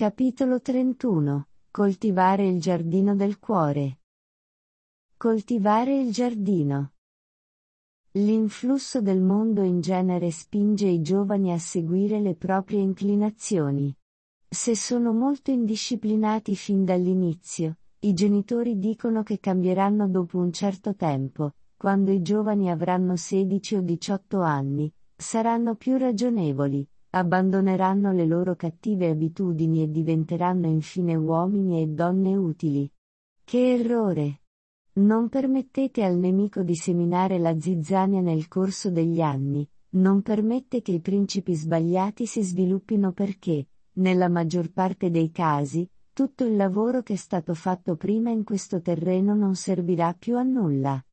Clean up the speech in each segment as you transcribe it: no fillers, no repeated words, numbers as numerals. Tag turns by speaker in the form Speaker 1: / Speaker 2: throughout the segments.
Speaker 1: Capitolo 31. Coltivare il giardino del cuore. Coltivare il giardino. L'influsso del mondo in genere spinge i giovani a seguire le proprie inclinazioni. Se sono molto indisciplinati fin dall'inizio, i genitori dicono che cambieranno dopo un certo tempo, quando i giovani avranno 16 o 18 anni, saranno più ragionevoli, abbandoneranno le loro cattive abitudini e diventeranno infine uomini e donne utili. Che errore! Non permettete al nemico di seminare la zizzania nel corso degli anni, non permette che i principi sbagliati si sviluppino perché, nella maggior parte dei casi, tutto il lavoro che è stato fatto prima in questo terreno non servirà più a nulla.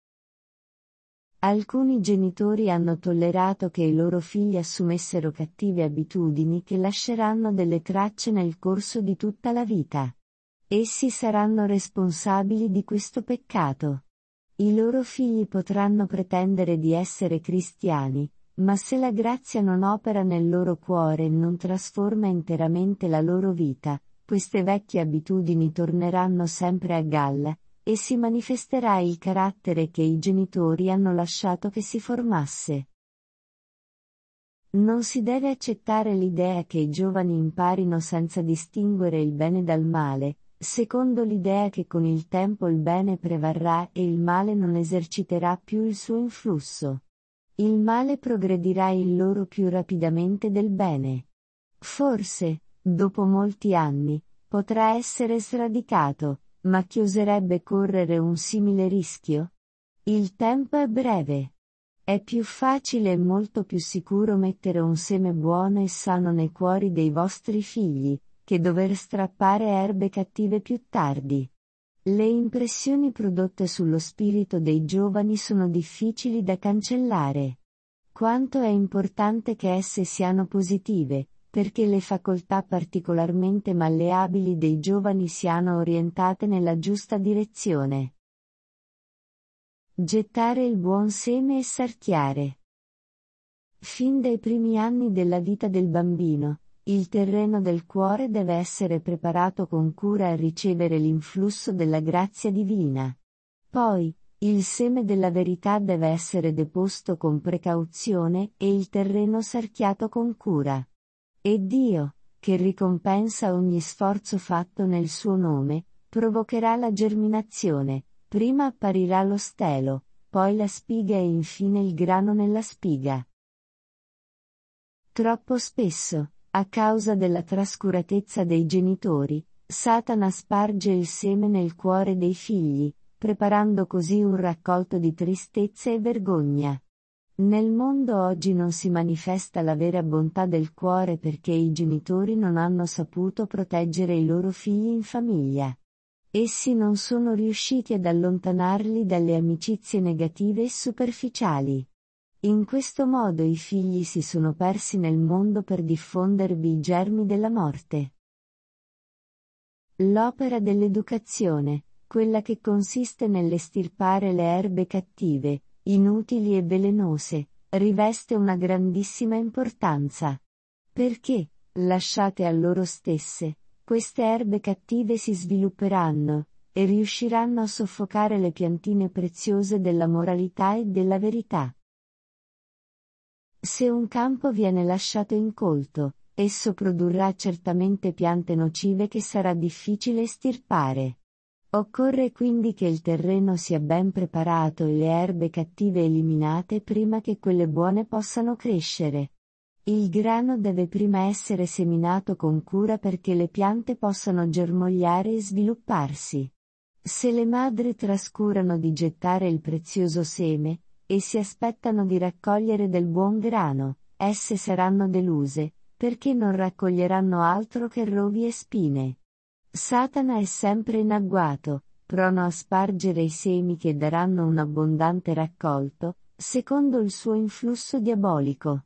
Speaker 1: Alcuni genitori hanno tollerato che i loro figli assumessero cattive abitudini che lasceranno delle tracce nel corso di tutta la vita. Essi saranno responsabili di questo peccato. I loro figli potranno pretendere di essere cristiani, ma se la grazia non opera nel loro cuore e non trasforma interamente la loro vita, queste vecchie abitudini torneranno sempre a galla, e si manifesterà il carattere che i genitori hanno lasciato che si formasse. Non si deve accettare l'idea che i giovani imparino senza distinguere il bene dal male, secondo l'idea che con il tempo il bene prevarrà e il male non eserciterà più il suo influsso. Il male progredirà in loro più rapidamente del bene. Forse, dopo molti anni, potrà essere sradicato, ma chi oserebbe correre un simile rischio? Il tempo è breve. È più facile e molto più sicuro mettere un seme buono e sano nei cuori dei vostri figli, che dover strappare erbe cattive più tardi. Le impressioni prodotte sullo spirito dei giovani sono difficili da cancellare. Quanto è importante che esse siano positive, perché le facoltà particolarmente malleabili dei giovani siano orientate nella giusta direzione. Gettare il buon seme e sarchiare. Fin dai primi anni della vita del bambino, il terreno del cuore deve essere preparato con cura a ricevere l'influsso della grazia divina. Poi, il seme della verità deve essere deposto con precauzione e il terreno sarchiato con cura. E Dio, che ricompensa ogni sforzo fatto nel suo nome, provocherà la germinazione, prima apparirà lo stelo, poi la spiga e infine il grano nella spiga. Troppo spesso, a causa della trascuratezza dei genitori, Satana sparge il seme nel cuore dei figli, preparando così un raccolto di tristezza e vergogna. Nel mondo oggi non si manifesta la vera bontà del cuore perché i genitori non hanno saputo proteggere i loro figli in famiglia. Essi non sono riusciti ad allontanarli dalle amicizie negative e superficiali. In questo modo i figli si sono persi nel mondo per diffondervi i germi della morte. L'opera dell'educazione, quella che consiste nell'estirpare le erbe cattive, inutili e velenose, riveste una grandissima importanza. Perché, lasciate a loro stesse, queste erbe cattive si svilupperanno, e riusciranno a soffocare le piantine preziose della moralità e della verità. Se un campo viene lasciato incolto, esso produrrà certamente piante nocive che sarà difficile estirpare. Occorre quindi che il terreno sia ben preparato e le erbe cattive eliminate prima che quelle buone possano crescere. Il grano deve prima essere seminato con cura perché le piante possano germogliare e svilupparsi. Se le madri trascurano di gettare il prezioso seme, e si aspettano di raccogliere del buon grano, esse saranno deluse, perché non raccoglieranno altro che rovi e spine. Satana è sempre in agguato, prono a spargere i semi che daranno un abbondante raccolto, secondo il suo influsso diabolico.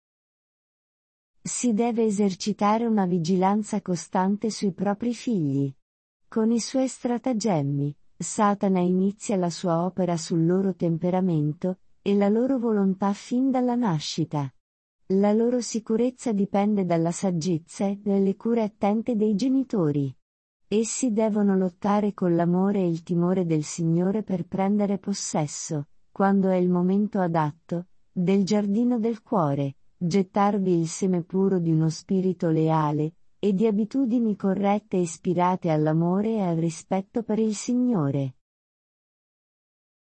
Speaker 1: Si deve esercitare una vigilanza costante sui propri figli. Con i suoi stratagemmi, Satana inizia la sua opera sul loro temperamento, e la loro volontà fin dalla nascita. La loro sicurezza dipende dalla saggezza e dalle cure attente dei genitori. Essi devono lottare con l'amore e il timore del Signore per prendere possesso, quando è il momento adatto, del giardino del cuore, gettarvi il seme puro di uno spirito leale, e di abitudini corrette ispirate all'amore e al rispetto per il Signore.